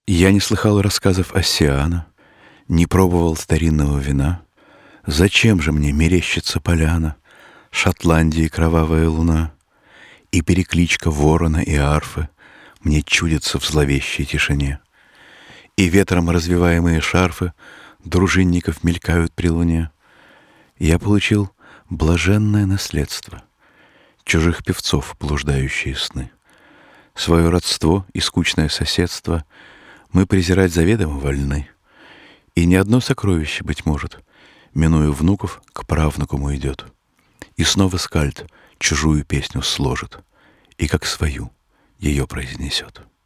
Я не слыхал рассказов Оссиана, не пробовал старинного вина. Зачем же мне мерещится поляна, Шотландии кровавая луна, и перекличка ворона и арфы мне чудится в зловещей тишине, и ветром развиваемые шарфы дружинников мелькают при луне. Я получил блаженное наследство, чужих певцов блуждающие сны. Свое родство и скучное соседство мы презирать заведомо вольны, и ни одно сокровище, быть может, минуя внуков, к правнукам уйдет. И снова скальд чужую песню сложит и как свою ее произнесет.